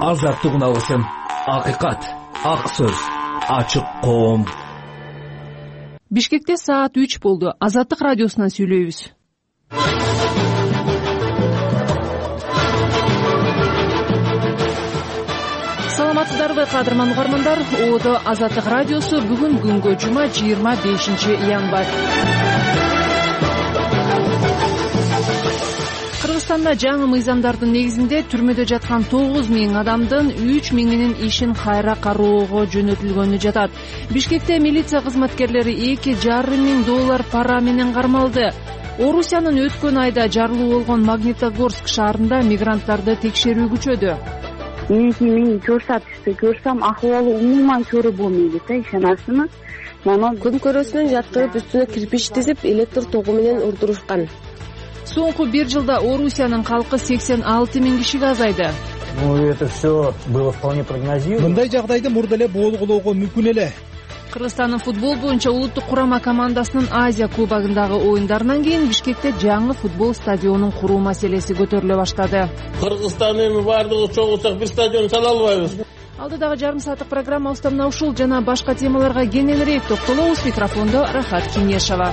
Азаттык үналысын, акыйкат, ак сөз, ачык коом. Бишкекте саат 3 болду. Азаттык радиосунан сүйлөйбүз. Саламатсыздарбы, кадырман угармандар. ООД Азаттык радиосу бүгүн күнгө жума 25 январь. Кыргызстанда жаңы мыйзамдардын негизинде түрмөдө жаткан 9000 адамдын 3000-инин ишин кайра кароого жөнөтүлгөнү жатат. Бишкекте милиция кызматкерлери $2,5 пара менен кармалды. Орусиянын өткөн айда жарылуу болгон Магнитогорск шаарында мигранттарды текшерүү күчөдү. Мен көрсөм акыбалы умуман көрө болбойт, ишенасызбы? Күн көрөсүнөн жаттырып үстүнө кирпич тизип, электр тогу менен урдурушкан. Соңку 1 жылда Орусиянын калкы 86.000 кишиге азайды. Это все было вполне прогнозируемо. Мындай жагдайды мурда эле болгулоого мүмкүн эле. Кыргызстандын футбол боюнча улуттук курама командасынын Азия кубогундагы оюндарынан кийин Бишкекте жаңы футбол стадионун куруу маселеси көтөрүлө баштады. Кыргызстан эми бардыгы чогулсак бир стадион сала албайбыз. Алдыдагы жарым сааттык программабызда мына ушул жана башка темаларга кененирээк токтолобуз. Микрофондо Рахат Кинешова.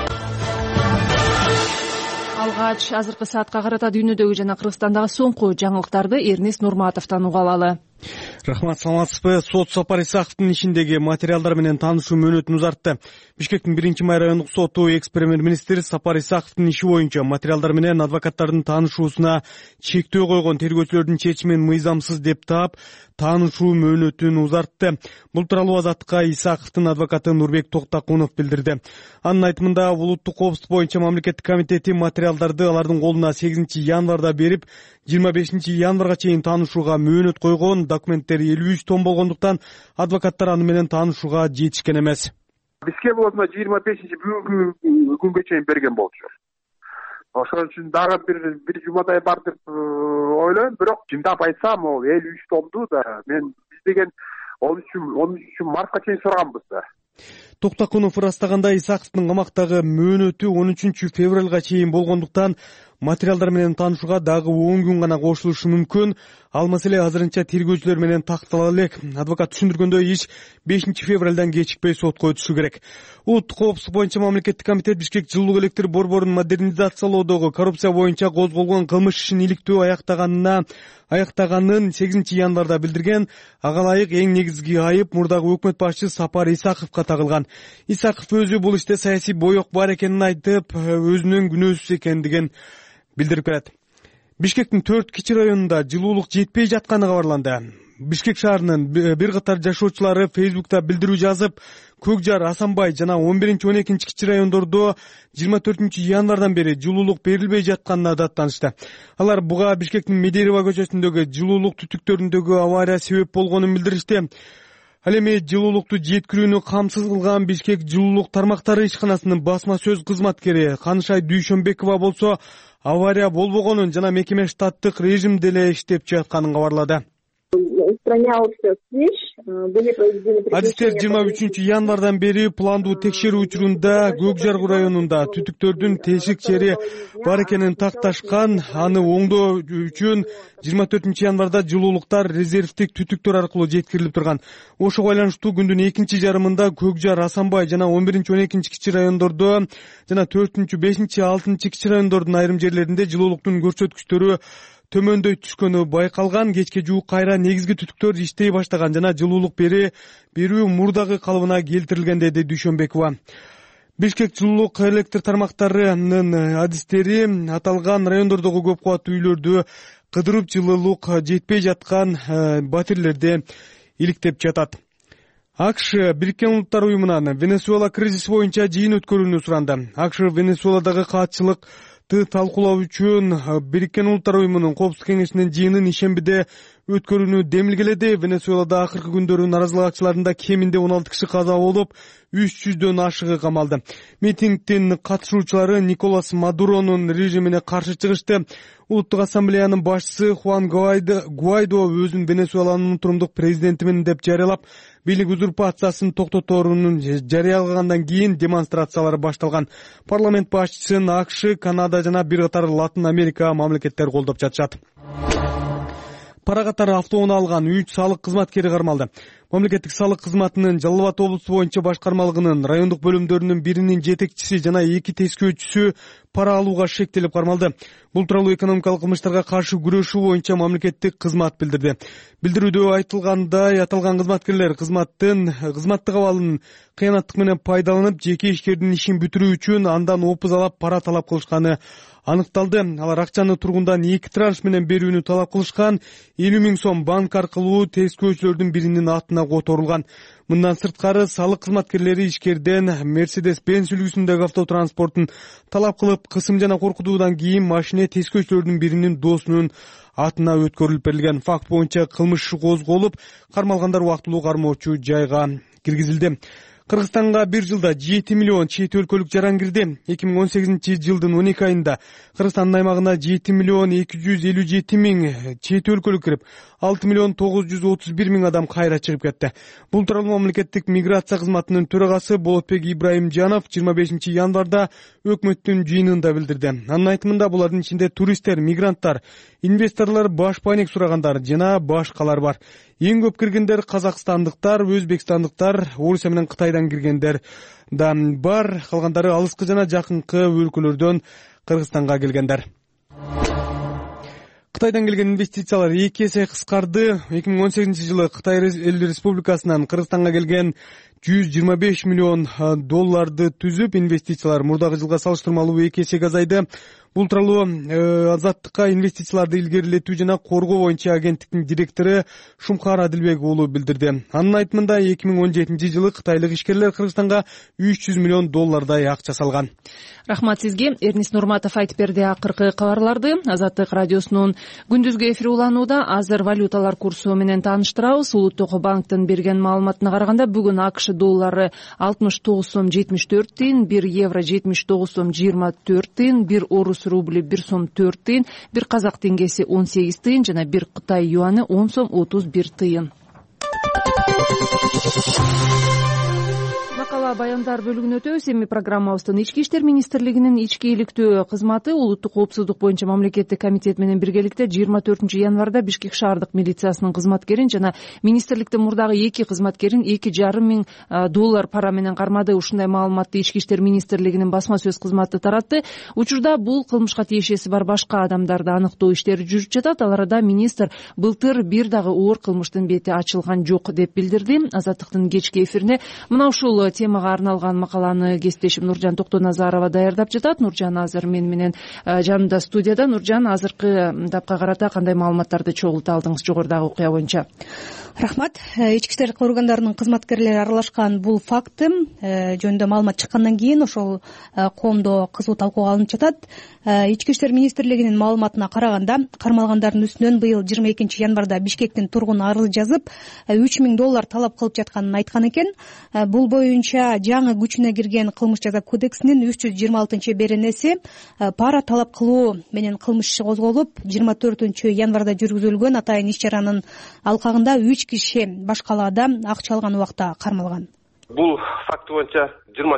Алгач азыркы саатка карата дүйнөдөгү жана Кыргызстандагы соңку жаңылыктарды Эрнест Нурматовдон уга алалы. Рахмат, саламатсызбы. Сот Сапар Исаковдун ишиндеги материалдар менен таанышуу мөөнөтүн узартты. Бишкектин 1-май райондук соту экс-премьер-министр Сапар Исаковдун иши боюнча материалдар менен адвокаттардын таанышуусуна чектөө койгон тергөөчүлөрдүн чечимин мыйзамсыз деп таап, таанышуу мөөнөтүн узартты. Бул тууралуу Азаттыкка Исаковдун адвокаты Нурбек Токтакунов билдирди. Анын айтымында улуттук коопсуздук боюнча мамлекеттик комитети материалдарды алардын колуна 8 январда берип, 25 январга чейин таанышууга мөөнөт койгон. Документтер 53 том болгондуктан адвокаттар аны менен таанышууга жетишкен эмес. Бизге болсо 25 бүгүнкү күнгө чейин берген болчу. Ошон үчүн дагы бир жумадай бар деп ойлойм, бирок жымдап айтсам, ол 53 томду да мен биз деген 13 мартка чейин сураганбыз да. Токтакунов ырастагандай Исаковдун камактагы мөөнөтү 13 февралга чейин болгондуктан материалдар менен таанышууга дагы 10 күн гана кошулушу мүмкүн. Ал маселе азырынча тергөөчүлөр менен тактала элек. Адвокат түшүндүргөндөй, иш 5 февралдан кечикпей сотко өтүшү керек. Улуттук коопсуздук боюнча мамлекеттик комитет Бишкек жылуулук электр борборун модернизациялоодогу коррупция боюнча козголгон кылмыш ишин иликтөө аяктаганын 8 январда билдирген. Ага ылайык эң негизги айып мурдагы өкмөт башчы Сапар Исаковго тагылган. Исаков өзү бул иште саясий боек бар экенин айтып, өзүнүн күнөөсүз экендигин билдирип келет. Бишкектин 4 кичи районунда жылуулук жетпей жатканы кабарланды. Бишкек шаарынын бир катар жашоочулары Facebook'та билдирүү жазып, Көкжар, Асанбай жана 11-12 кичи райондордо 24 январдан бери жылуулук берилбей жатканына даттанышты. Алар буга Бишкектин Медерева көчөсүндөгү жылуулук түтүктөрүндөгү авария себеп болгонун билдиришти. Ал эми жылуулукту жеткирүүнү камсыз кылган Бишкек жылуулук тармактары ишканасынын басма сөз кызматкери Канышай Дүйшөнбекова болсо авария болбогонун жана мекеме штаттык режимде эле иштеп жатканын кабарлады. Адистер 23 январдан бери пландуу текшерүү учурунда Көкжар районунда түтүктөрдүн тешик жери бар экенин такташкан. Аны оңдоо үчүн 24 январда жылуулуктар резервдик түтүктөр аркылуу жеткирилип турган. Ошого байланыштуу күндүн экинчи жарымында Көкжар, Асанбай жана 11-12 кичи райондордо жана 4, 5, 6 кичи райондордун айрым жерлеринде жылуулуктун көрсөткүчтөрү төмөндөй түшкөнү байкалган. Кечке жуук кайра негизги түтүктөр иштей баштаган жана жылуулук берүү мурдагы калыбына келтирилген, деди Дүйшөнбекова. Бишкек жылуулук электр тармактарынын адистери аталган райондордогу көп кубаттуу үйлөрдү кыдырып, жылуулук жетпей жаткан батирлерди иликтеп жатат. АКШ Бириккен Улуттар уюмунан Венесуэла кризиси боюнча жыйын өткөрүүнү суранды. АКШ Венесуэладагы каатчылык талкуулоо үчүн Бириккен Улуттар уюмунун коопсуздук кеңешинин жыйынын ишембиде өткөрүүнү демилгеледи. Венесуэлада акыркы күндөрү наразылык кеминде 16 киши каза болуп, 300дөн ашыгы камалды. Митингдин катышуучулары Николас Мадуронун режимине каршы чыгышты. Улуттук ассамблеянын башчысы Хуан Гуайдо өзүн Венесуэланын утурумдук президенти менен деп жарыялап, бийлик узурпациясын токтоторунун жарыялагандан кийин демонстрациялар башталган. Парламент башчысын АКШ, Канада жана бир катар Латын Америка мамлекеттери колдоп жатышат. Пара катары автоунаа алган 3 салык кызматкери кармалды. Мамлекеттик салык кызматынын Жалал Абад облусу боюнча башкармалыгынын райондук бөлүмдөрүнүн биринин жетекчиси жана 2 тескөөчүсү пара алууга шектелип кармалды. Бул тууралуу экономикалык кылмыштарга каршы күрөшүү боюнча мамлекеттик кызмат билдирди. Билдирүүдө айтылгандай, аталган кызматкерлер кызматтык абалын кыянаттык менен пайдаланып, жеке ишкердин ишин бүтүрүү үчүн андан опуз алып пара талап кылышканы аныкталды. Алар акчаны тургундан 2 транш менен берүүнү талап кылышкан. 50 000 сом банк аркылуу тескөөчүлөрдүн биринин атына которулган. Мындан сырткары салык кызматкерлери ишкерден Mercedes-Benz үлгүсүндөгү автотранспортун талап кылып, кысым жана коркутуудан кийин машине тескөөчүлөрдүн биринин досунун атына өткөрүлүп берилген. Факт боюнча кылмыш иши козголуп, кармалгандар убактылуу кармоочу жайга киргизилди. Кыргызстанга бир жылда 7 миллион чет өлкөлүк жаран кирди. 2018 жылдын 12 айында Кыргызстандын аймагына 7 миллион 257 миң чет өлкөлүк кирип, 6 миллион 931 миң адам кайра чыгып кетти. Бул тууралуу мамлекеттик миграция кызматынын төрагасы Болотбек Ибраимжанов 25 январда өкмөттүн жыйынында билдирди. Анын айтымында булардын ичинде туристтер, мигранттар, инвесторлор, баш пайник сурагандар жана башкалар бар. Эң көп киргендер казакстандыктар, өзбекстандыктар, Орусия менен Кытайдан киргендер да бар. Калгандары алыскы жана жакынкы өлкөлөрдөн Кыргызстанга келгендер. Кытайдан келген инвестициялар 2 эсе кыскарды. 2018 жылы Кытай Эл Республикасынан Кыргызстанга келген 125 миллион долларды түзүп, инвестициялар мурдагы жылга салыштырмалуу 2 эсеге азайды. Бул тууралуу Азаттыкка инвестицияларды илгерилетүү жана коргоо боюнча агенттиктин директору Шумкар Адилбек уулу билдирди. Анын айтымында 2017 жылы кытайлык ишкерлер Кыргызстанга 300 миллион доллардай акча салган. Рахмат сизге. Эрнис Нурматов айтып берди акыркы кабарларды. Азаттык радиосунун күндүзгү эфири уланууда. Азыр валюталар курсу менен тааныштырабыз. Улуттук банктын берген маалыматына караганда бүгүн АКШ доллары 69 сом 74 тыйын, 1 евро 79 сом 24 тыйын, 1 орус рубль 1 сом 4 тыйын, 1 казак теңгеси 18 тыйын жана 1 Кытай юаны 10 сом 31 тыйын. Макала баяндар бөлүгүнө өтөбүз. Эми программабыздын Ички иштер министрлигинин ички иликтөө кызматы улуттук коопсуздук боюнча мамлекеттик комитет менен биргеликте 24 январда Бишкек шаардык милициясынын кызматкерин жана министрликтин мурдагы 2 кызматкерин 2,5 миң доллар пара менен кармады. Ушундай маалыматты Ички иштер министрлигинин басма сөз кызматы таратты. Учурда бул кылмышка тиешеси бар башка адамдарды аныктоо иштери жүрүп жатат. Ал арада министр былтыр бир дагы оор кылмыштын бети ачылган жок деп билдирди. Азаттыктын кечки эфирине мына ушул темага арналган макаланы кесиптешим Нуржан Токтоназарова даярдап жатат. Нуржан азыр мен менен жанымда студияда. Нуржан, азыркы тапка карата кандай маалыматтарды чогулта алдыңыз жогорудагы окуя боюнча? Рахмат. Ички иштер органдарынын кызматкерлери аралашкан бул факты жөнүндө маалымат чыккандан кийин ошол коомдо кызуу талкууга алынып жатат. Ички иштер министрлигинин маалыматына караганда, кармалгандардын үстүнөн быйыл 22 январда Бишкектин тургуну арыз жазып, 3 миң доллар талап кылып жатканын айткан экен. Бул боюнча жаңы күчүнө кирген кылмыш жаза кодексинин 326-беренеси пара талап кылуу менен кылмыш иши козголуп, 24 январда жүргүзүлгөн атайын иш чаранын алкагында 3 киши башкалаада акча алган убакта кармалган. Бул факт боюнча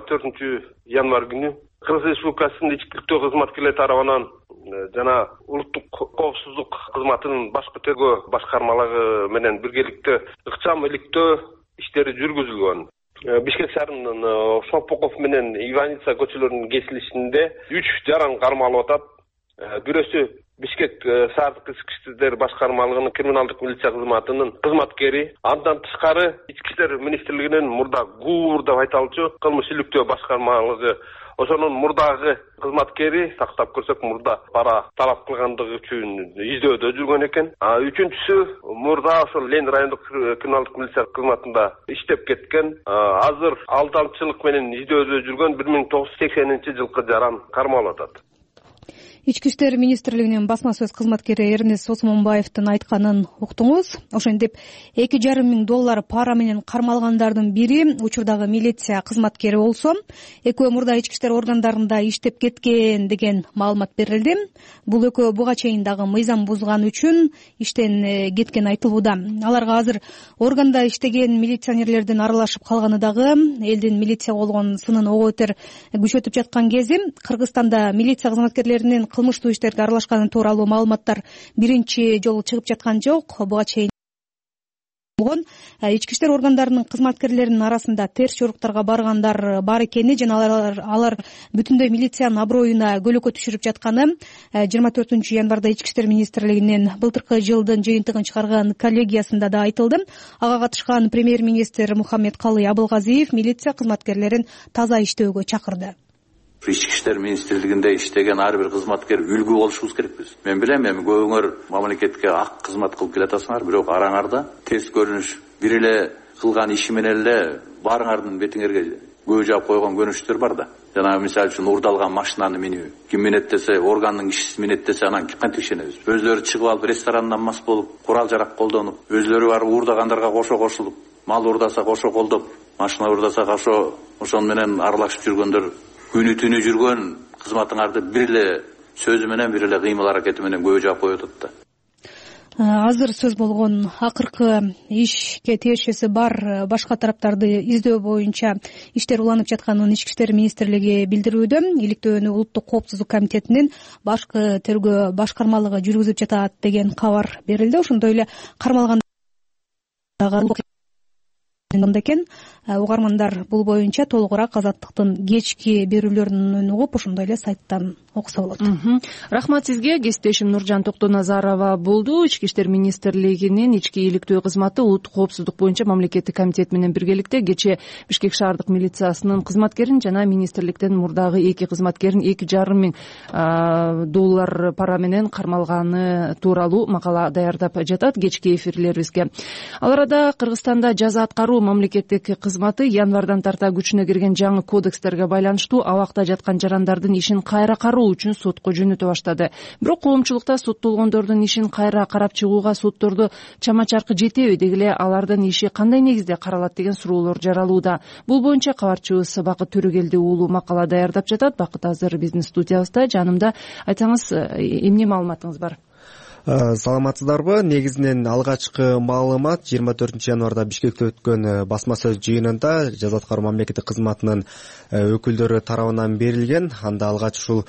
24 январ күнү Кыргыз Республикасынын ички иликтөө кызматкерлери тарабынан жана улуттук коопсуздук кызматынын башкы тергөө башкармалыгы менен биргеликте ыкчам иликтөө иштери жүргүзүлгөн. Бишкек шаарынын Шопоков менен Иваница көчөлөрүнүн кесилишинде 3 жаран кармалып атат. Бирөөсү Бишкек шаардык ички иштер башкармалыгынын криминалдык милиция кызматынын кызматкери, андан тышкары ички иштер министрлигинин мурда ГУР деп айтылчу кылмыш иликтөө башкармалыгы, ошонун мурдагы кызматкери, тактап көрсөк мурда пара талап кылгандыгы үчүн издөөдө жүргөн экен. Үчүнчүсү мурда ошол Лен райондук криминалдык милиция кызматында иштеп кеткен. Азыр алдамчылык менен издөөдө жүргөн 1980-жылкы жаран кармалып атат. Ички иштер министрлигинин басма сөз кызматкери Эрнис Осмонбаевдин айтканын уктуңуз. Ошентип 2,5 миң доллар пара менен кармалгандардын бири учурдагы милиция кызматкери болсо, экөө мурда ички иштер органдарында иштеп кеткен деген маалымат берилди. Бул экөө буга чейин дагы мыйзам бузган үчүн иштен кеткен айтылууда. Аларга азыр органда иштеген милиционерлердин аралашып калганы дагы элдин милиция болгон сынын ого бетер күчөтүп жаткан кези Кыргызстанда милиция кызматкерлеринин кылмыштуу иштерге аралашканы тууралуу маалыматтар биринчи жолу чыгып жаткан жок. Буга чейин ички иштер органдарынын кызматкерлеринин арасында терс жоруктарга баргандар бар экени жана алар бүтүндөй милициянын аброюна көлөкө түшүрүп жатканы 24 январда ички иштер министрлигинин былтыркы жылдын жыйынтыгын чыгарган коллегиясында да айтылды. Ага катышкан премьер-министр Мухаммедкалый Абылгазиев милиция кызматкерлерин таза иштөөгө чакырды. Ички иштер министрлигинде иштеген ар бир кызматкер үлгү болушубуз керекпиз. Мен билем, эми көбүңөр мамлекетке ак кызмат кылып келатасыңар, бирок араңарда терс көрүнүш бир эле кылган иши менен эле баарыңардын бетиңерге көө жаап койгон көрүнүштөр бар да. Жана мисалы үчүн урдалган машинаны минүү, ким минет десе, органдын кишиси минет десе, анан кантип ишенебиз? Өзлөрү чыгып алып ресторандан мас болуп, курал жарак колдонуп, өзлөрү барып уурдагандарга кошо кошулуп, мал уурдаса кошо колдоп, машина уурдаса кошо ошону менен аралашып жүргөндөр күнү түнү жүргөн кызматыңарды бир эле сөзү менен, бир эле кыймыл аракети менен көө жаап коюп атат да. Азыр сөз болгон акыркы ишке тиешеси бар башка тараптарды издөө боюнча иштер уланып жатканын ички иштер министрлиги билдирүүдө. Иликтөөнү Улуттук коопсуздук комитетинин башкы тергөө башкармалыгы жүргүзүп жатат деген кабар берилди. Ошондой эле кармалган экен. Угармандар бул боюнча толугураак Азаттыктын кечки берүүлөрүнөн угуп, ошондой эле сайттан окуса болот. Рахмат сизге. Кесиптешим Нуржан Токтоназарова болду. Ички иштер министрлигинин ички иликтөө кызматы Улуттук коопсуздук боюнча мамлекеттик комитет менен биргеликте кечээ Бишкек шаардык милициясынын кызматкерин жана министрликтен мурдагы 2 кызматкерин $2,5 миң пара менен кармалганы тууралуу макала даярдап жатат кечки эфирлерибизге. Ал арада Кыргызстанда жаза аткаруу мамлекеттик кызматы январдан тарта күчүнө кирген жаңы кодекстерге байланыштуу абакта жаткан жарандардын ишин кайра кароо үчүн сотко жөнөтө баштады. Бирок коомчулукта соттолгондордун ишин кайра карап чыгууга соттордо чама-чаркы жетеби, деги эле алардын иши кандай негизде каралат деген суроолор жаралууда. Бул боюнча кабарчыбыз Бакыт Төрөгелди уулу макала даярдап жатат. Бакыт азыр биздин студиябызда. Жанымда, айтсаңыз, эмне маалыматыңыз бар? Саламатсыздарбы? Негизинен алгачкы маалымат 24 январда Бишкекте өткөн басма сөз жыйынында жаза аткаруу мамлекеттик кызматынын өкүлдөрү тарабынан берилген. Анда алгач ушул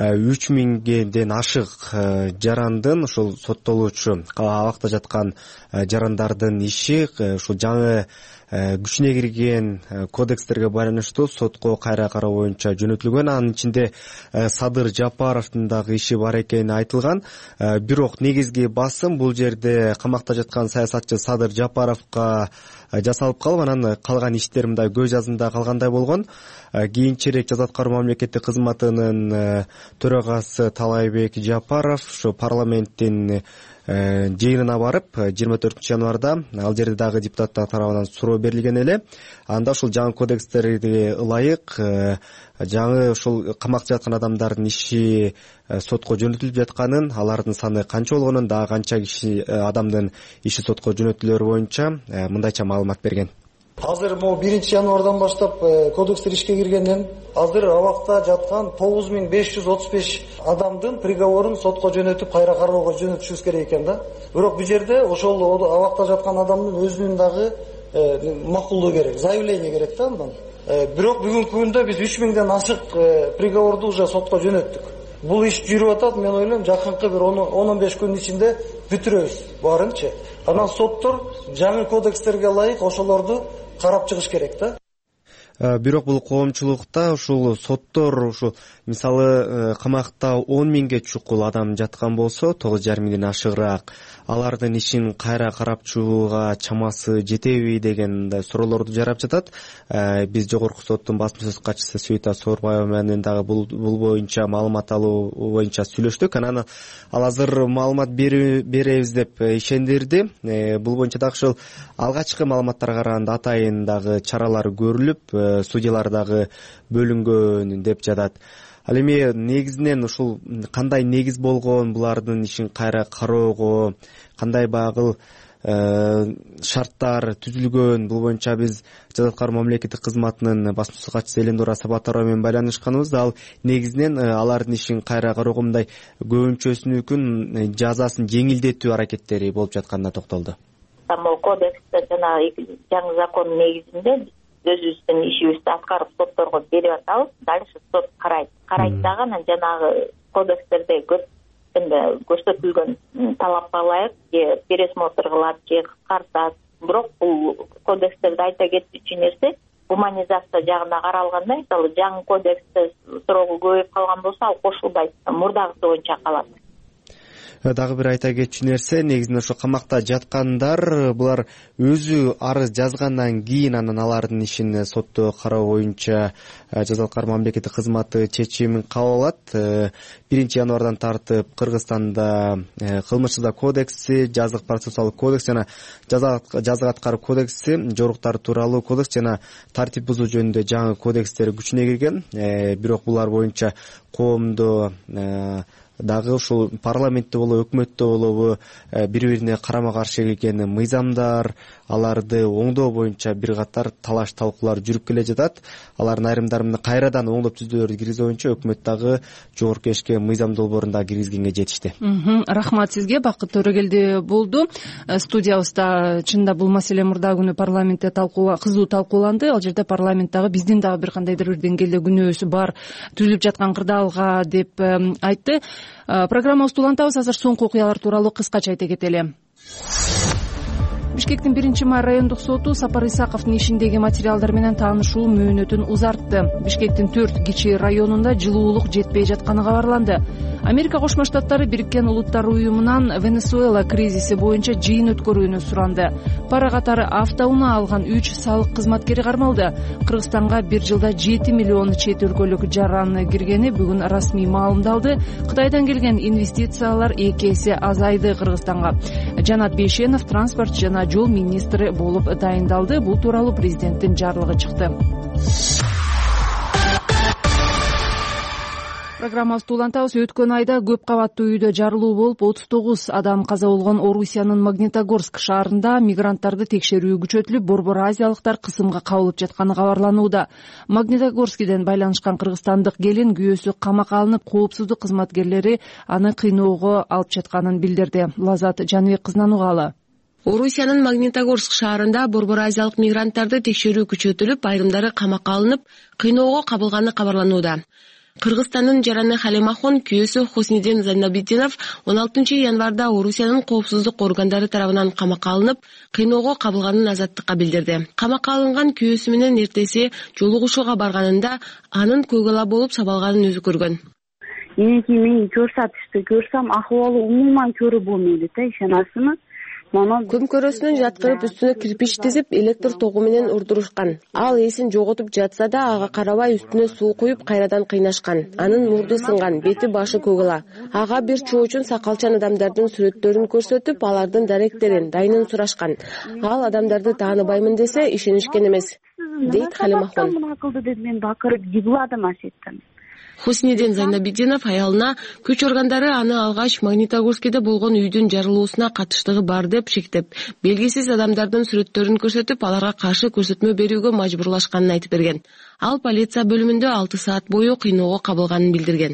3000ден ашык жарандын, ушул соттолуучу абакта жаткан жарандардын иши ушул жаңы күчүнө кирген кодекстерге байланыштуу сотко кайра кароо боюнча жөнөтүлгөн. Анын ичинде Садыр Жапаровдун дагы иши бар экени айтылган. Бирок негизги басым бул жерде камакта жаткан саясатчы Садыр Жапаровго жасалып калып, анан калган иштер мындай көз жазында калгандай болгон. Кийинчерээк жаза аткаруу мамлекеттик кызматынын төрагасы Талайбек Жапаров ушу парламенттин жыйынына барып 24 январда ал жерде дагы депутаттар тарабынан суроо берилген эле. Анда ушул жаңы кодекстерге ылайык жаңы ушул камакта жаткан адамдардын иши сотко жөнөтүлүп жатканын, алардын саны канча болгонун, дагы канча киши адамдын иши сотко жөнөтүлөөрү боюнча мындайча маалымат берген. Азыр 1 январдан баштап кодекстер ишке киргенден азыр абакта жаткан 9535 адамдын приговорун сотко жөнөтүп кайра кароого жөнөтүшүбүз керек экен да. Бирок бул жерде ошол абакта жаткан адамдын өзүнүн дагы макулдугу керек, заявление керек да андан. Бирок бүгүнкү күндө биз 3000ден ашык приговорду уже сотко жөнөттүк. Бул иш жүрүп атат, мен ойлойм жакынкы бир 10-15 күн ичинде бүтүрөбүз баарынчы. Анан соттор жаңы кодекстерге ылайык ошолорду карап чыгыш керек да. Бирок бул коомчулукта ушул соттор ушул мисалы камакта 10.000ге чукул адам жаткан болсо, 9.500ден ашыгыраак алардын ишин кайра карап чыгууга чамасы жетеби деген суроолорду жарап жатат. Биз жогорку соттун басма сөз катчысы Сүйүта Соорбаева менен дагы бул боюнча маалымат алуу боюнча сүйлөштүк. Анан ал азыр маалымат беребиз деп ишендирди. Бул боюнча дагы ушул алгачкы маалыматтарга караганда атайын дагы чаралар көрүлүп, судьялар дагы бөлүнгөн деп жатат. Ал эми негизинен ушул кандай негиз болгон булардын ишин кайра кароого, кандай багыл шарттар түзүлгөн, бул боюнча биз жаза аткаруу мамлекеттик кызматынын басма сөз катчысы Элендура Сабатарова менен байланышканбыз. Ал негизинен алардын ишин кайра кароого мындай көбүнчөсүнүн жазасын жеңилдетүү аракеттери болуп жатканына токтолду. Кодексте жана жаңы закон негизинде өзүбүздүн ишибизди аткарып сотторго берип атабыз. Дальше сот карайт дагы анан жанагы кодекстерде көрсөтүлгөн талапка ылайык же пересмотр кылат же кыскартат. Бирок бул кодекстерди айта кетчү нерсе гуманизация жагына каралганда, мисалы жаңы кодексте срогу көбөйүп калган болсо ал кошулбайт, мурдагысы боюнча калат. Дагы бир айта кетчү нерсе, негизинен ошо камакта жаткандар булар өзү арыз жазгандан кийин анан алардын ишин сотто кароо боюнча Жаза аткаруу мамлекеттик кызматы чечимин кабыл алат. 1-январдан тартып Кыргызстанда кылмыш жаза кодекси, жазык процессуалдык кодекс жана жаза аткаруу кодекси, жоруктар тууралуу кодекс жана тартип бузуу жөнүндө жаңы кодекстер күчүнө кирген. Бирок булар боюнча коомдо дагы ушул парламентте болобу, өкмөттө болобу бири-бирине карама-каршы келген мыйзамдар, аларды оңдоо боюнча бир катар талаш талкуулар жүрүп келе жатат. Алардын айрымдарын кайрадан оңдоп түзүүлөрдү киргизүү боюнча өкмөт дагы жогорку кеңешке мыйзам долбоорун да киргизгенге жетишти. Рахмат сизге. Бакыт Төрөгелди болду. Студиябызда чынында бул маселе мурда күнү парламентте кызуу талкууланды. Ал жерде парламент дагы биздин дагы бир кандайдыр бир деңгээлде күнөөсү бар, түзүлүп жаткан кырдаалга деп айтты. Программабызды улантабыз. Азыр соңку окуялар тууралуу кыскача айта кетели. Бишкектин 1-май райондук соту Сапар Исаковдун ишиндеги материалдар менен таанышуу мөөнөтүн узартты. Бишкектин 4 кичи районунда жылуулук жетпей жатканы кабарланды. Америка Кошмо Штаттары Бириккен Улуттар уюмунан Венесуэла кризиси боюнча жыйын өткөрүүнү суранды. Пара катары автоунаа алган 3 салык кызматкери кармалды. Кыргызстанга бир жылда 7 миллион чет өлкөлүк жаран киргени бүгүн расмий маалымдалды. Кытайдан келген инвестициялар 2 эсе азайды Кыргызстанга. Жанат Бейшенов транспорт жана жол министри болуп дайындалды. Бул тууралуу президенттин жарлыгы чыкты. Программабызды улантабыз. Өткөн айда көп кабаттуу үйдө жарылуу болуп 39 адам каза болгон Орусиянын Магнитогорск шаарында мигранттарды текшерүү күчөтүлүп, борбор азиялыктар кысымга кабылып жатканы кабарланууда. Магнитогорскиден байланышкан кыргызстандык келин күйөөсү камакка алынып, коопсуздук кызматкерлери аны кыйноого алып жатканын билдирди. Лазат Жаныбек кызынан угалы. Орусиянын Магнитогорск шаарында борбор азиялык мигранттарды текшерүү күчөтүлүп, айрымдары камакка алынып, кыйноого кабылганы кабарланууда. Кыргызстандын жараны Халимахон күйөөсү Хуснидин Зайнабиддинов 16-январда Орусиянын коопсуздук органдары тарабынан камакка алынып, кыйноого кабылганын азаттыкка билдирди. Камакка алынган күйөөсү менен эртеси жолугушууга барганында анын көгала болуп сабалганын өзү көргөн. Мен көрсөтүштү көрсөм, акыбалы умуман көрүү болмойт да, ишенасызбы? Көмкөрөсүнөн жаткырып, үстүнө кирпич тизип, электр тогу менен урдурушкан. Ал эсин жоготуп жатса да, ага карабай үстүнө суу куюп кайрадан кыйнашкан. Анын мурду сынган, бети башы көгала. Ага бир чоочун сакалчан адамдардын сүрөттөрүн көрсөтүп, алардын даректерин, дайынын сурашкан. Ал адамдарды тааныбаймын десе, ишенишкен эмес, дейт Халимахон. Мен бакырып жибладым асеттен. Хуснидин Зайнабиддинов аялына күч органдары аны алгач Магнитогорскиде болгон үйдүн жарылуусуна катыштыгы бар деп шектеп, белгисиз адамдардын сүрөттөрүн көрсөтүп, аларга каршы көрсөтмө берүүгө мажбурлашканын айтып берген. Ал полиция бөлүмүндө 6 саат бою кыйноого кабылганын билдирген.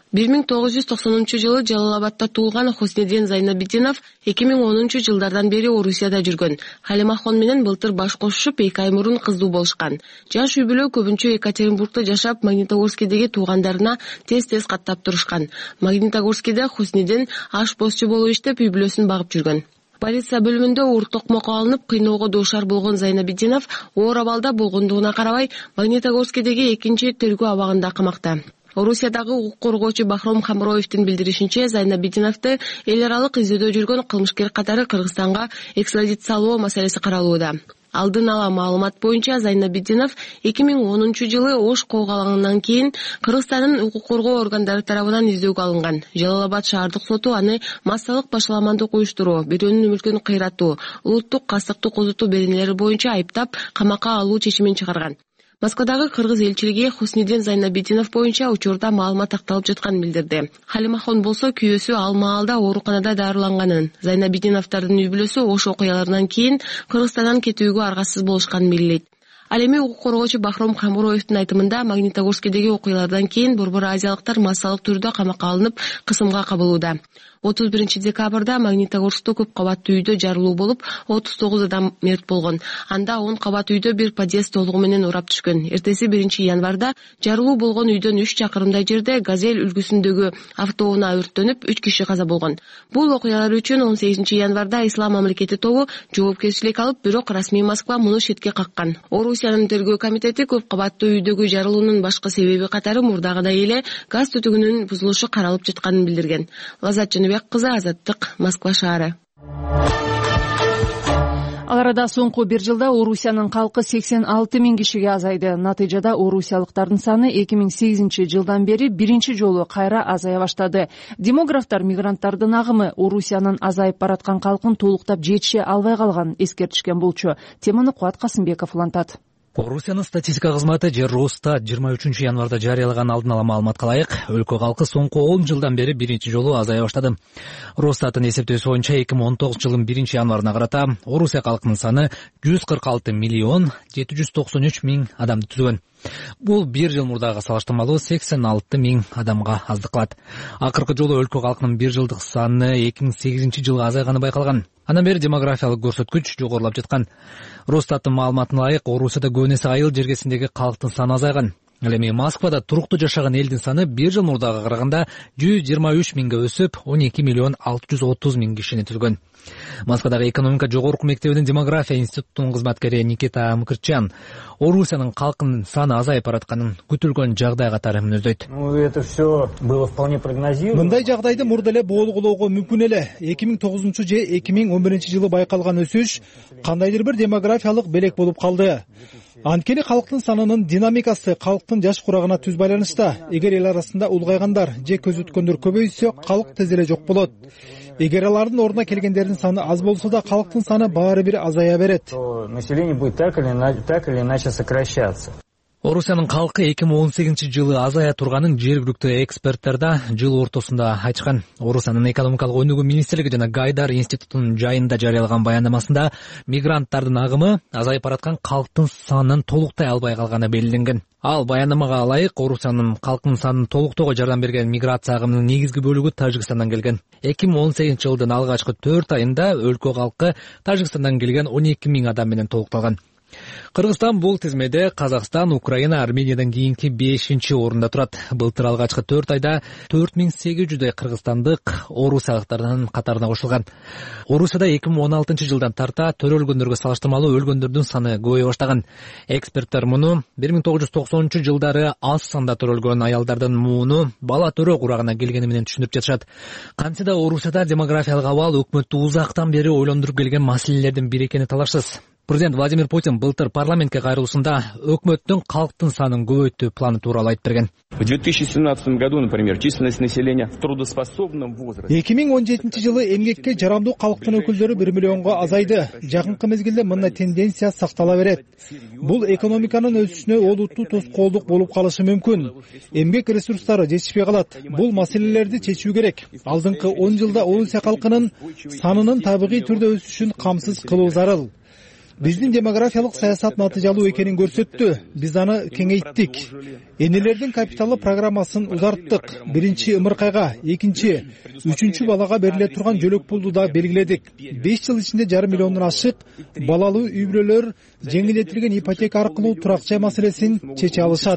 1990-жылы Жалалабадта туулган Хуснидин Зайнабиддинов 2010 жылдардан бери Орусияда жүргөн. Халимахон менен былтыр баш кошушуп 2 ай мурун кыздуу болушкан. Жаш үй бүлө көбүнчө Екатеринбургда жашап, Магнитогорскидеги туугандарына тез-тез каттап турушкан. Магнитогорскиде Хуснидин ашпозчу болуп иштеп, үй бүлөсүн багып жүргөн. Полиция бөлүмүндө оор токмокко алынып, кыйноого дуушар болгон Зайнабиддинов оор абалда болгондугуна карабай, Магнитогорскидеги 2 тергөө абагында камакта. Орусиядагы укук коргоочу Бахром Хамроевдин билдиришинче, Зайнабиддиновду эл аралык издөдө жүргөн кылмышкер катары Кыргызстанга экстрадициялоо маселеси каралууда. Алдын ала маалымат боюнча Зайнабиддинов 2010 жылы Ош куугалгандан кийин Кыргызстандын укук коргоо органдары тарабынан издөөгө алынган. Жалалабад шаардык соту аны массалык башаламандык уюштуруу, бирөөнүн мүлкүн кыйратуу, улуттук кастыкты козутуу беренелери боюнча айыптап, камакка алуу чечимин чыгарган. Москвадагы кыргыз элчилиги Хуснидин Зайнабиддинов боюнча учурда маалымат акталып жатканын билдирди. Халимахон болсо күйөөсү ал маалда ооруканада дарыланганын, Зайнабиддиновдордун үй бүлөсү Ош окуяларынан кийин Кыргызстандан кетүүгө аргасыз болушканын белгилейт. Ал эми укук коргоочу Бахром Камуроевдун айтымында Магнитогорскдеги окуялардан кийин борбор азиялыктар массалык түрдө камакка алынып, кысымга кабылууда. 31-декабрда Магнитогорскто көп кабаттуу үйдө жарылуу болуп, 39 адам мерт болгон. Анда 10 кабат үйдө бир подъезд толугу менен урап түшкөн. Эртеси 1-январда жарылуу болгон үйдөн 3 чакырымдай жерде Газель үлгүсүндөгү автоунаа өрттөнүп, 3 киши каза болгон. Бул окуялар үчүн 18-январда Ислам мамлекети тобу жоопкерчилик алып, бирок расмий Москва муну четке каккан. Орусиянын тергөө комитети көп кабаттуу үйдөгү жарылуунун башкы себеби катары мурдагыдай эле газ түтүгүнүн бузулушу каралып жатканын билдирген. Лазат кызы, Азаттык, Москва шаары. Ал арада соңку бир жылда Орусиянын калкы 86 000 кишиге азайды. Натыйжада орусиялыктардын саны 2008-жылдан бери биринчи жолу кайра азая баштады. Демографтар мигранттардын агымы Орусиянын азайып бараткан калкын толуктап жетише албай калганын эскертишкен болчу. Теманы Кубат Касымбеков улантат. Орусиянын статистика кызматы же Росстат 23-январда жарыялаган алдын ала маалыматка ылайык, өлкө калкы соңку 10 жылдан бери биринчи жолу азая баштады. Росстаттын эсептөөсү боюнча 2019-жылдын 1-январына карата Орусия калкынын саны 146 миллион 793 миң адамды түзгөн. Бул бир жыл мурдагы салыштырмалуу 86 миң адамга аздык кылат. Акыркы жолу өлкө калкынын бир жылдык саны 2008-жылы азайганы байкалган. Андан бери демографиялык көрсөткүч жогорулап жаткан. Росстаттын маалыматына ылайык, Орусияда көбүнесе айыл жергесиндеги калктын саны азайган. Ал эми Москвада туруктуу жашаган элдин саны бир жыл мурдага караганда 123 миңге өсүп, 12 миллион 630 миң кишини түзгөн. Москвадагы экономика жогорку мектебинин демография институтунун кызматкери Никита Мкрчан Орусиянын калкынын саны азайып баратканын күтүлгөн жагдай катары мүнөздөйт. Мындай жагдайды мурда эле болгулоого мүмкүн эле. 2009 же 2011 жылы байкалган өсүш кандайдыр бир демографиялык белек болуп калды. Анткени калктын санынын динамикасы калктын жаш курагына түз байланышта. Эгер эл арасында улгайгандар же көз өткөндөр көбөйсө, калк тез эле жок болот. Эгер алардын ордуна келгендердин саны аз болсо да, калктын саны баары бир азая берет. Население будет так или иначе сокращаться. Орусиянын калкы 2018-жылы азая турганын жергиликтүү эксперттер да жыл ортосунда айтышкан. Орусиянын экономикалык өнүгүү министрлиги жана Гайдар институтунун жайында жарыялаган баяндамасында мигранттардын агымы азайып бараткан калктын санын толуктай албай калганы белгиленген. Ал баяндамага ылайык, Орусиянын калкынын санын толуктоого жардам берген миграция агымынын негизги бөлүгү Тажикстандан келген. 2018-жылдын алгачкы 4 айында өлкө калкы Тажикстандан келген 12 миң адам менен толукталган. Кыргызстан бул тизмеде Казакстан, Украина, Армениядан кийинки 5-орунда турат. Былтыр алгачкы 4 айда 4800 кыргызстандык орусиялыктардын катарына кошулган. Орусияда 2016-жылдан тарта төрөлгөндөргө салыштырмалуу өлгөндөрдүн саны көбөйө баштаган. Эксперттер муну 1990-жылдары аз санда төрөлгөн аялдардын мууну бала төрөө курагына келгени менен түшүндүрүп жатышат. Кантсе да Орусияда демографиялык абал өкмөттү узактан бери ойлондуруп келген маселелердин бири экени талашсыз. Президент Владимир Путин былтыр парламентке кайрылуусунда өкмөттүн калктын санын көбөйтүү планы тууралуу айтып берген. В 2017 году, например, численность населения в трудоспособном возрасте. 2017-жылы эмгекке жарамдуу калктын өкүлдөрү 1 миллионго азайды. Жакынкы мезгилде мындай тенденция сактала берет. Бул экономиканын өсүшүнө олуттуу тоскоолдук болуп калышы мүмкүн. Эмгек ресурстары жетишпей калат. Бул маселелерди чечүү керек. Алдыңкы 10 жылда Орусия калкынын санынын табигый түрдө өсүшүн камсыз кылуу зарыл. Биздин демографиялык саясат натыйжалуу экенин көрсөттү. Биз аны кеңейттик. Энелердин капиталы программасын узарттык. Биринчи ымыркайга, экинчи, үчүнчү балага бериле турган жөлөк пулду да белгиледик. 5 жыл ичинде 1,5 миллиондон ашык балалуу үй-бүлөлөр жеңилдетилген ипотека аркылуу турак жай маселесин чече алышат.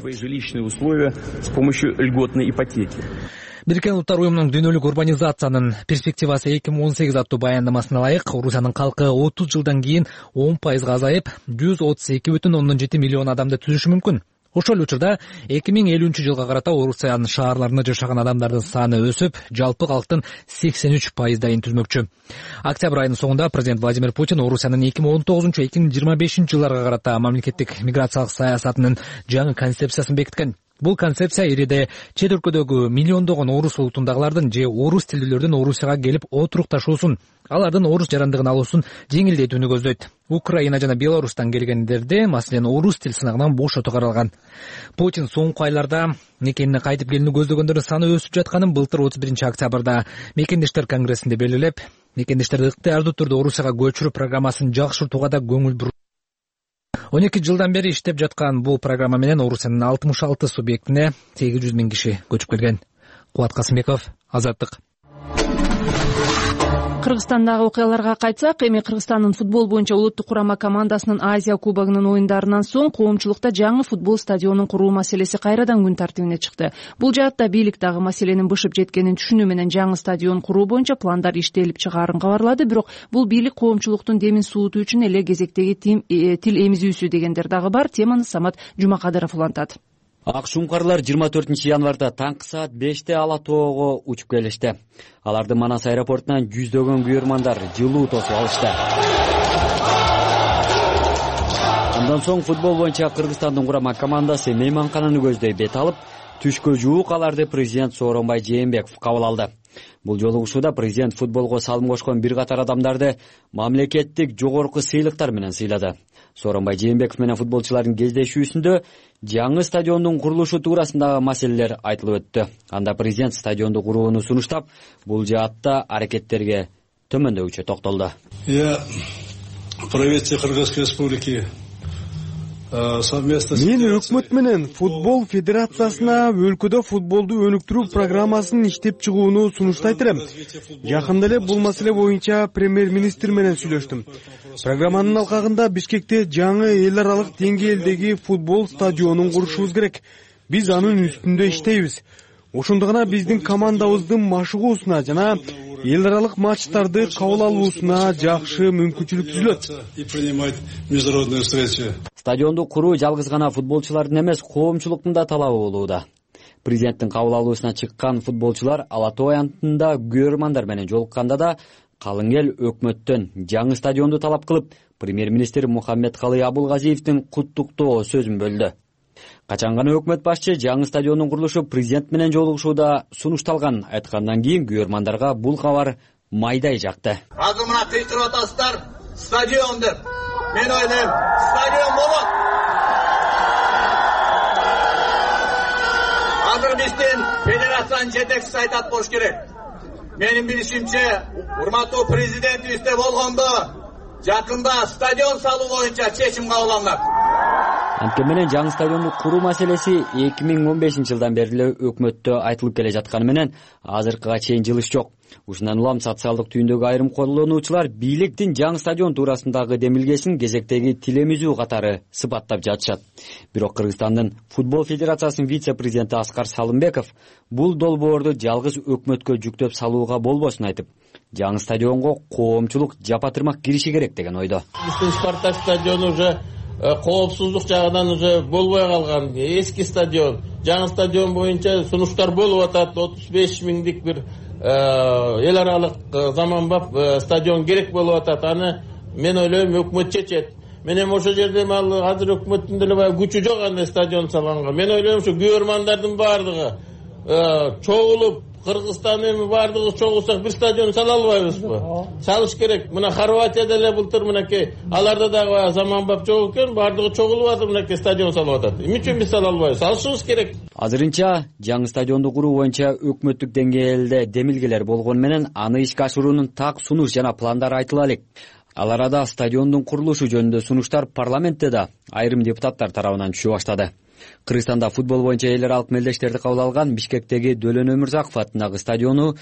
Бириккен Улуттар уюмунун дүйнөлүк урбанизациянын перспективасы 2018 аттуу баяндамасына ылайык, Орусиянын калкы 30 жылдан кийин 10% азайып, 132,7 миллион адамды түзүшү мүмкүн. Ошол учурда 2050-жылга карата Орусиянын шаарларында жашаган адамдардын саны өсүп, жалпы калктын 83%дайын түзмөкчү. Октябрь айынын соңунда президент Владимир Путин Орусиянын 2019-2025 жылдарга карата мамлекеттик миграциялык саясатынын жаңы концепциясын бекиткен. Бул концепция ириде чет өлкөдөгү миллиондогон орус улутундагылардын же орус тилдүүлөрдүн Орусияга келип отурукташуусун, алардын орус жарандыгын алуусун жеңилдетүүнү көздөйт. Украина жана Беларустан келгендерде, маселен, орус тил сынагынан бошотуу каралган. Путин соңку айларда мекенине кайтып келүүнү көздөгөндөрдүн саны өсүп жатканын былтыр 31-октябрда Мекендештер конгрессинде белгилеп, мекендештерди ыктыярдуу түрдө Орусияга көчүрүү программасын жакшыртууга да көңүл буруу. 12 жылдан бери иштеп жаткан бул программа менен Орусиянын 66 субъектине 800 000 киши көчүп келген. Кубат Касымбеков, Азаттык. Кыргызстандагы окуяларга кайтсак, эми Кыргызстандын футбол боюнча улуттук курама командасынын Азия кубогунун оюндарынан соң коомчулукта жаңы футбол стадионун куруу маселеси кайрадан күн тартибине чыкты. Бул жаатта бийлик дагы маселенин бышып жеткенин түшүнүү менен жаңы стадион куруу боюнча пландар иштелип чыгаарын кабарлады. Бирок бул бийлик коомчулуктун демин суутуу үчүн эле кезектеги тил эмизүүсү дегендер дагы бар. Теманы Самат Жумакадыров улантат. Ак шуңкарлар 24 январда таңкы саат 5-те Ала тоого учуп келишти. Аларды Манас аэропортунан жүздөгөн күйөрмандар жылуу тосуп алышты. Андан соң футбол боюнча Кыргызстандын курама командасы мейманкананы көздөй бет алып, түшкө жуук аларды президент Сооронбай Жээнбеков кабыл алды. Бул жолугушууда президент футболго салым кошкон бир катар адамдарды мамлекеттик жогорку сыйлыктар менен сыйлады. Сооронбай Жээнбеков менен футболчулардын кездешүүсүндө жаңы стадиондун курулушу туурасындагы маселелер айтылып өттү. Анда президент стадионду курууну сунуштап, бул жаатта аракеттерге төмөндөкчө токтолду. Я правительство Кыргызской республики Мен өкмөт менен футбол федерациясына өлкөдө футболду өнүктүрүү программасын иштеп чыгууну сунуштайт элем. Жакында эле бул маселе боюнча премьер-министр менен сүйлөштүм. Программанын алкагында Бишкекте жаңы эл аралык деңгээлдеги футбол стадионун курушубуз керек. Биз анын үстүндө иштейбиз. Ошондо гана биздин командабыздын машыгуусуна жана эл аралык матчтарды кабыл алуусуна жакшы мүмкүнчүлүк түзүлөт. Стадионду куруу жалгыз гана футболчулардын эмес, коомчулуктун да талабы болууда. Президенттин кабыл алуусуна чыккан футболчулар Ала тоо аянтында күйөрмандар менен жолукканда да калың эл өкмөттөн жаңы стадионду талап кылып, премьер-министр Мухаммедкалый Абулгазиевдин куттуктоо сөзүн бөлдү. Качан гана өкмөт башчы жаңы стадиондун курулушу президент менен жолугушууда сунушталган айткандан кийин күйөрмандарга бул кабар майдай жакты. Азыр мына кыйкырып атасыздар, стадион деп. Мен ойлойм, стадион болот. Азыр биздин федерациянын жетекчиси айтат болуш керек. Менин билишимче, урматтуу президентибизде болгондо жакында стадион салуу боюнча чечим кабыл алынат. Анткени менен жаңы стадионду куруу маселеси 2015 жылдан бери эле өкмөттө айтылып келе жатканы менен азыркыга чейин жылыш жок. Ушундан улам социалдык түйүндөгү айрым колдонуучулар бийликтин жаңы стадион туурасындагы демилгесин кезектеги тил эмизүү катары сыпаттап жатышат. Бирок Кыргызстандын футбол федерациясынын вице-президенти Аскар Салымбеков бул долбоорду жалгыз өкмөткө жүктөп салууга болбосун айтып, жаңы стадионго коомчулук жапа-тырмак кириши керек деген ойдо. Биздин Спартак стадиону уже коопсуздук жагынан уже болбой калган, эски стадион. Жаңы стадион боюнча сунуштар болуп атат, 35 миңдик бир эл аралык заманбап стадион керек болуп атат. Аны мен ойлойм өкмөт чечет. Мен эми ошол жерде азыр өкмөттүн деле баягы күчү жок андай стадион салганга. Мен ойлойм ушу күйөрмандардын баардыгы чогулуп, Кыргызстан эми баардыгы чогулсак бир стадион сала албайбызбы? Салыш керек. Мына Хорватияда эле былтыр мынакей аларда дагы заманбап жок экен, баардыгы чогулуп атып мынакей стадион салып атат. Эмне үчүн биз сала албайбыз? Салышыбыз керек. Азырынча жаңы стадионду куруу боюнча өкмөттүк деңгээлде демилгелер болгону менен аны ишке ашыруунун так сунуш жана пландары айтыла элек. Ал арада стадиондун курулушу жөнүндө сунуштар парламентте да айрым депутаттар тарабынан түшө баштады. Кыргызстанда футбол боюнча эл аралык мелдештерди кабыл алган Бишкектеги Дөлөн Өмүрзаков атындагы стадиону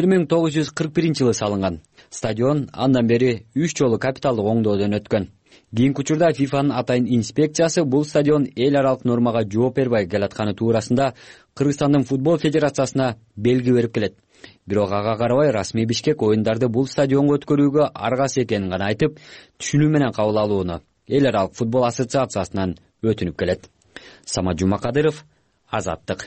1941 жылы салынган. Стадион андан бери 3 жолу капиталдык оңдоодон өткөн. Кийинки учурда ФИФАнын атайын инспекциясы бул стадион эл аралык нормага жооп бербей келатканы туурасында Кыргызстандын футбол федерациясына белги берип келет. Бирок ага карабай расмий Бишкек оюндарды бул стадионго өткөрүүгө аргасыз экенин гана айтып, түшүнүү менен кабыл алууну эл аралык футбол ассоциациясынан өтүнүп келет. Самат Жумакадыров, Азаттык.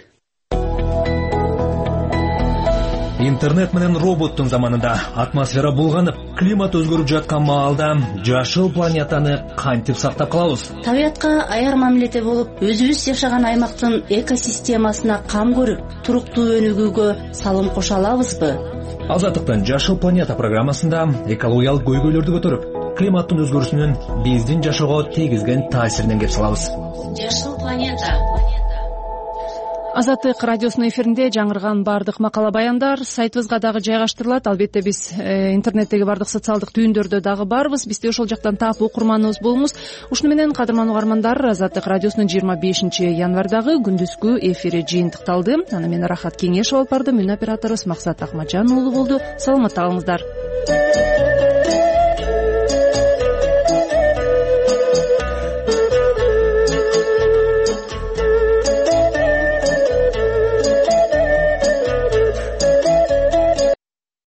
Интернет менен роботтун заманында атмосфера булганып, климат өзгөрүп жаткан маалда жашыл планетаны кантип сактап калабыз? Табиятка аяр мамиледе болуп, өзүбүз жашаган аймактын экосистемасына кам көрүп, туруктуу өнүгүүгө салым кошо алабызбы? Азаттыктын Жашыл планета программасында экологиялык көйгөйлөрдү көтөрүп, климаттын өзгөрүшүнүн биздин жашоого тийгизген таасиринен кеп салабыз. Жашыл планета. Азаттык радиосунун эфиринде жаңырган баардык макала баяндар сайтыбызга дагы жайгаштырылат. Албетте биз интернеттеги баардык социалдык түйүндөрдө дагы барбыз. Бизди ошол жактан таап окурманыбыз болуңуз. Ушуну менен кадырман угармандар, Азаттык радиосунун 25 январдагы күндүзгү эфири жыйынтыкталды. Аны мен Рахат Кеңешов алып бардым. Үн операторубуз Максат Акмаджан уулу болду. Саламатта калыңыздар.